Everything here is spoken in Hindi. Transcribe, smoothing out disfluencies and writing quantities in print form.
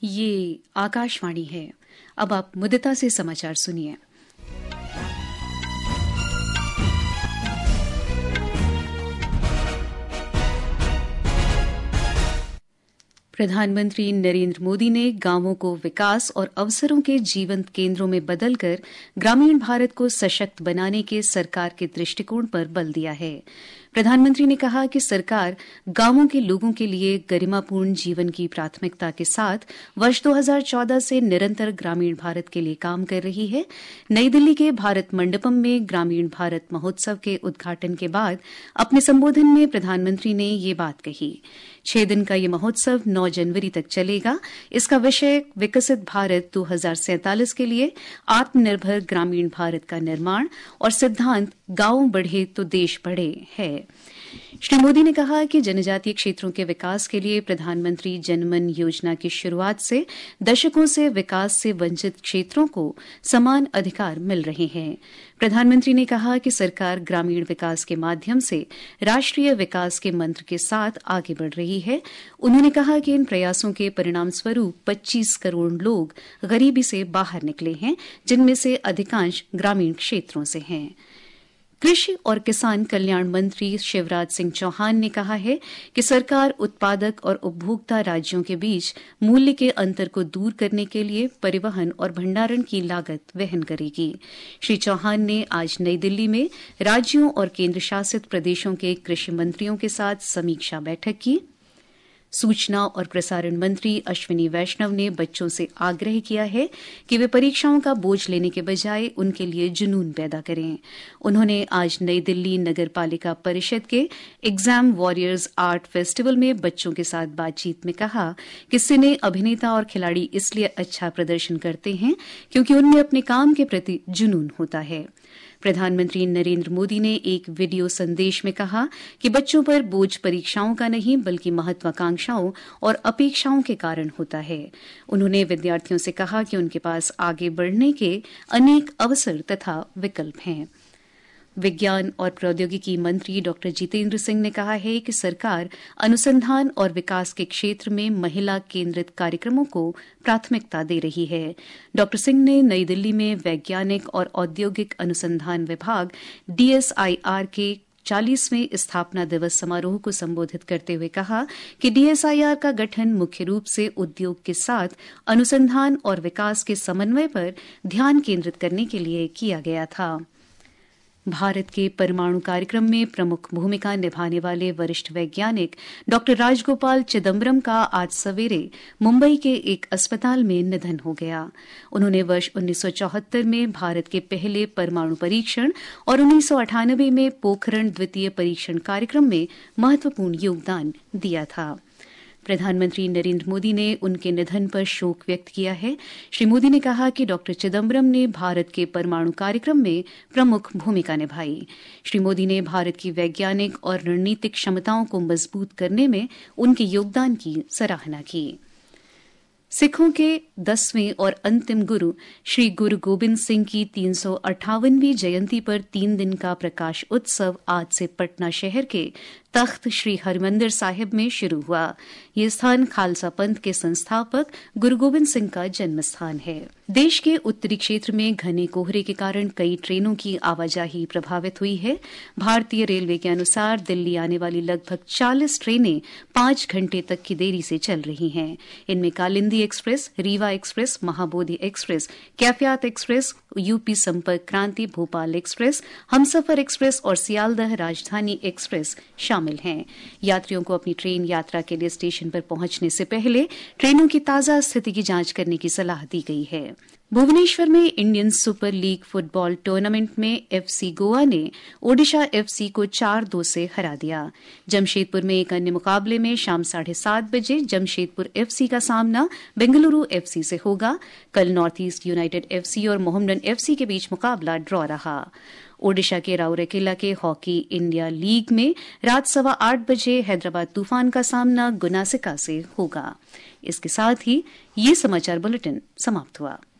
ये आकाशवाणी है। अब आप मुदिता से समाचार सुनिए। प्रधानमंत्री नरेंद्र मोदी ने गांवों को विकास और अवसरों के जीवंत केंद्रों में बदलकर ग्रामीण भारत को सशक्त बनाने के सरकार के दृष्टिकोण पर बल दिया है। प्रधानमंत्री ने कहा कि सरकार गांवों के लोगों के लिए गरिमापूर्ण जीवन की प्राथमिकता के साथ वर्ष 2014 से निरंतर ग्रामीण भारत के लिए काम कर रही है। नई दिल्ली के भारत मंडपम में ग्रामीण भारत महोत्सव के उद्घाटन के बाद अपने संबोधन में प्रधानमंत्री ने ये बात कही। 6 दिन का ये महोत्सव 9 जनवरी तक चलेगा। इसका विषय विकसित भारत 2047 के लिए आत्मनिर्भर ग्रामीण भारत का निर्माण और सिद्धांत गांव बढ़े तो देश बढ़े है। श्री मोदी ने कहा कि जनजातीय क्षेत्रों के विकास के लिए प्रधानमंत्री जनमन योजना की शुरुआत से दशकों से विकास से वंचित क्षेत्रों को समान अधिकार मिल रहे हैं। प्रधानमंत्री ने कहा कि सरकार ग्रामीण विकास के माध्यम से राष्ट्रीय विकास के मंत्र के साथ आगे बढ़ रही है। उन्होंने कहा कि इन प्रयासों के परिणामस्वरूप 25 करोड़ लोग गरीबी से बाहर निकले हैं, जिनमें से अधिकांश ग्रामीण क्षेत्रों से हैं। कृषि और किसान कल्याण मंत्री शिवराज सिंह चौहान ने कहा है कि सरकार उत्पादक और उपभोक्ता राज्यों के बीच मूल्य के अंतर को दूर करने के लिए परिवहन और भंडारण की लागत वहन करेगी। श्री चौहान ने आज नई दिल्ली में राज्यों और केंद्र शासित प्रदेशों के कृषि मंत्रियों के साथ समीक्षा बैठक की। सूचना और प्रसारण मंत्री अश्विनी वैष्णव ने बच्चों से आग्रह किया है कि वे परीक्षाओं का बोझ लेने के बजाय उनके लिए जुनून पैदा करें। उन्होंने आज नई दिल्ली नगर पालिका परिषद के एग्जाम वॉरियर्स आर्ट फेस्टिवल में बच्चों के साथ बातचीत में कहा कि सिने अभिनेता और खिलाड़ी इसलिए अच्छा प्रदर्शन करते हैं क्योंकि उनमें अपने काम के प्रति जुनून होता है। प्रधानमंत्री नरेंद्र मोदी ने एक वीडियो संदेश में कहा कि बच्चों पर बोझ परीक्षाओं का नहीं बल्कि महत्वाकांक्षाओं और अपेक्षाओं के कारण होता है। उन्होंने विद्यार्थियों से कहा कि उनके पास आगे बढ़ने के अनेक अवसर तथा विकल्प हैं। विज्ञान और प्रौद्योगिकी मंत्री डॉ जितेंद्र सिंह ने कहा है कि सरकार अनुसंधान और विकास के क्षेत्र में महिला केंद्रित कार्यक्रमों को प्राथमिकता दे रही है। डॉ सिंह ने नई दिल्ली में वैज्ञानिक और औद्योगिक अनुसंधान विभाग DSIR के 40वें स्थापना दिवस समारोह को संबोधित करते हुए कहा कि DSIR का गठन मुख्य रूप से उद्योग के साथ अनुसंधान और विकास के समन्वय पर ध्यान केंद्रित करने के लिए किया गया था। भारत के परमाणु कार्यक्रम में प्रमुख भूमिका निभाने वाले वरिष्ठ वैज्ञानिक डॉ राजगोपाल चिदम्बरम का आज सवेरे मुंबई के एक अस्पताल में निधन हो गया। उन्होंने वर्ष 1974 में भारत के पहले परमाणु परीक्षण और 1998 में पोखरण द्वितीय परीक्षण कार्यक्रम में महत्वपूर्ण योगदान दिया था। प्रधानमंत्री नरेंद्र मोदी ने उनके निधन पर शोक व्यक्त किया है। श्री मोदी ने कहा कि डॉ चिदम्बरम ने भारत के परमाणु कार्यक्रम में प्रमुख भूमिका निभाई। श्री मोदी ने भारत की वैज्ञानिक और रणनीतिक क्षमताओं को मजबूत करने में उनके योगदान की सराहना की। सिखों के 10वें और अंतिम गुरु श्री गुरु गोबिंद सिंह की 358वीं जयंती पर 3 दिन का प्रकाश उत्सव आज से पटना शहर के तख्त श्री हरिमंदिर साहिब में शुरू हुआ। ये स्थान खालसा पंथ के संस्थापक गुरु गोबिंद सिंह का जन्म स्थान है। देश के उत्तरी क्षेत्र में घने कोहरे के कारण कई ट्रेनों की आवाजाही प्रभावित हुई है। भारतीय रेलवे के अनुसार दिल्ली आने वाली लगभग 40 ट्रेनें 5 घंटे तक की देरी से चल रही हैं। इनमें Kalindi express, Rewa express, Mahabodhi express, Kaifiyat express, UP Sampark Kranti Bhopal express, Humsafar express और सियालदह राजधानी एक्सप्रेस शामिल हैं। यात्रियों को अपनी ट्रेन यात्रा के लिए स्टेशन पर पहुंचने से पहले ट्रेनों की ताजा स्थिति की जांच करने की सलाह दी गई है। भुवनेश्वर में Indian Super League football tournament में FC गोवा ने ओडिशा FC को 4-2 से हरा दिया। जमशेदपुर में एक अन्य मुकाबले में शाम 7:30 बजे जमशेदपुर FC का सामना बेंगलुरु FC से होगा। कल नॉर्थ ईस्ट यूनाइटेड FC और मोहम्मडन FC के बीच मुकाबला ड्रॉ रहा। ओडिशा के राउरकेला के हॉकी इंडिया लीग में रात 8:15 बजे हैदराबाद तूफान का सामना गुनासिका से होगा। इसके साथ ही ये समाचार बुलेटिन समाप्त हुआ।